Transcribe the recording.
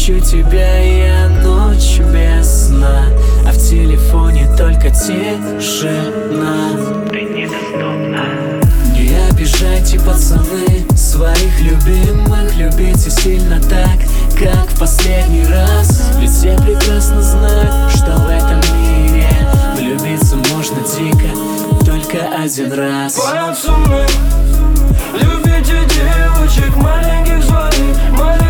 ищу тебя я ночью без сна, а в телефоне только тишина. Ты недоступна. Не обижайте, пацаны, своих любимых любите сильно так, как в последний раз. Ведь все прекрасно знают, что в этом мире влюбиться можно дико только один раз. Пацаны, любите девочек маленьких своих, маленьких.